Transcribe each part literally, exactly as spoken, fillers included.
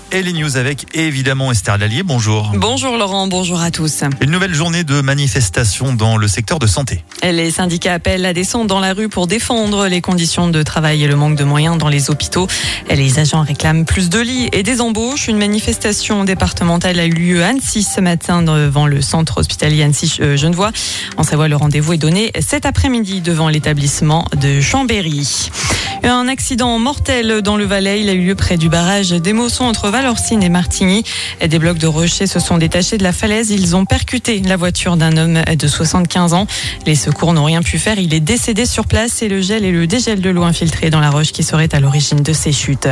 et les news avec évidemment Esther Lallier. Bonjour. Bonjour Laurent, bonjour à tous. Une nouvelle journée de manifestation dans le secteur de santé. Les syndicats appellent à descendre dans la rue pour défendre les conditions de travail et le manque de moyens dans les hôpitaux. Les agents réclament plus de lits et des embauches. Une manifestation départementale a eu lieu à Annecy ce matin devant le centre hospitalier Annecy-Genevois. En Savoie, le rendez-vous est donné cet après-midi devant l'établissement de Chambéry. Un accident mortel dans le Valais, il a eu lieu près du barrage des Mossons entre Valorcine et Martigny. Des blocs de rochers se sont détachés de la falaise. Ils ont percuté la voiture d'un homme de soixante-quinze ans. Les secours n'ont rien pu faire. Il est décédé sur place. C'est le gel et le dégel de l'eau infiltrée dans la roche qui serait à l'origine de ces chutes.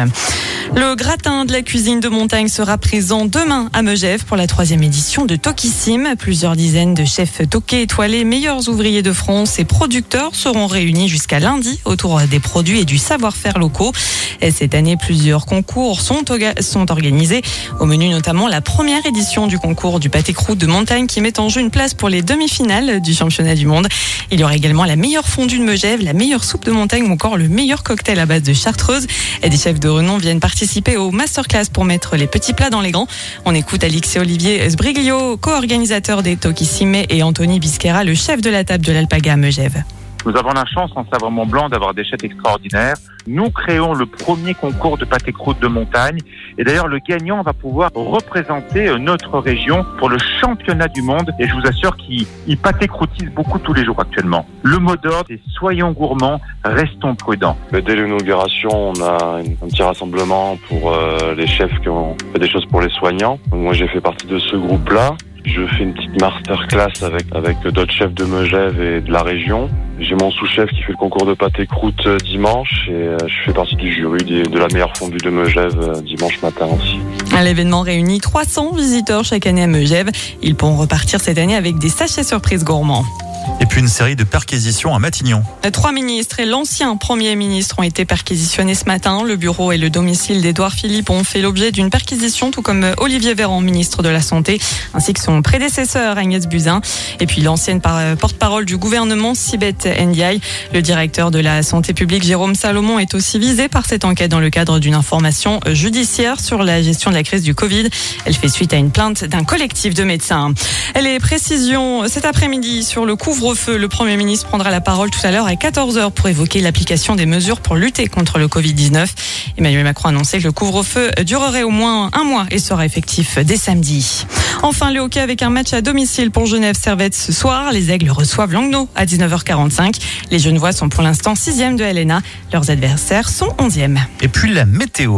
Le gratin de la cuisine de montagne sera présent demain à Megève pour la troisième édition de Tokissime. Plusieurs dizaines de chefs tokais étoilés, meilleurs ouvriers de France et producteurs seront réunis jusqu'à lundi autour des produits et du savoir-faire locaux. Et cette année, plusieurs concours sont, sont organisés. Au menu notamment la première édition du concours du pâté croûte de montagne qui met en jeu une place pour les demi-finales du championnat du monde. Il y aura également la meilleure fondue de Megève, la meilleure soupe de montagne ou encore le meilleur cocktail à base de chartreuse. Et des chefs de renom viennent participer au masterclass pour mettre les petits plats dans les grands. On écoute Alix et Olivier Sbriglio, co-organisateurs des Tokissime, et Anthony Bisquera, le chef de la table de l'Alpaga à Megève. Nous avons la chance en Savoie-Mont-Blanc d'avoir des chefs extraordinaires. Nous créons le premier concours de pâté croûte de montagne. Et d'ailleurs, le gagnant va pouvoir représenter notre région pour le championnat du monde. Et je vous assure qu'il il pâté croûtise beaucoup tous les jours actuellement. Le mot d'ordre est soyons gourmands, restons prudents. Dès l'inauguration, on a un petit rassemblement pour euh, les chefs qui ont fait des choses pour les soignants. Donc moi, j'ai fait partie de ce groupe-là. Je fais une petite masterclass avec, avec d'autres chefs de Megève et de la région. J'ai mon sous-chef qui fait le concours de pâté croûte dimanche et je fais partie du jury de la meilleure fondue de Megève dimanche matin aussi. L'événement réunit trois cents visiteurs chaque année à Megève. Ils pourront repartir cette année avec des sachets surprises gourmands. Et puis une série de perquisitions à Matignon. Trois ministres et l'ancien Premier ministre ont été perquisitionnés ce matin. Le bureau et le domicile d'Édouard Philippe ont fait l'objet d'une perquisition, tout comme Olivier Véran, ministre de la Santé, ainsi que son prédécesseur Agnès Buzyn. Et puis l'ancienne porte-parole du gouvernement, Sibeth Ndiaye. Le directeur de la santé publique, Jérôme Salomon, est aussi visé par cette enquête dans le cadre d'une information judiciaire sur la gestion de la crise du Covid. Elle fait suite à une plainte d'un collectif de médecins. Les précisions cet après-midi sur le couvre-feu. Le Premier ministre prendra la parole tout à l'heure à quatorze heures pour évoquer l'application des mesures pour lutter contre le covid dix-neuf. Emmanuel Macron a annoncé que le couvre-feu durerait au moins un mois et sera effectif dès samedi. Enfin, le hockey avec un match à domicile pour Genève-Servette ce soir. Les Aigles reçoivent Langnau à dix-neuf heures quarante-cinq. Les Genevois sont pour l'instant sixième de L N A. Leurs adversaires sont onzième. Et puis la météo.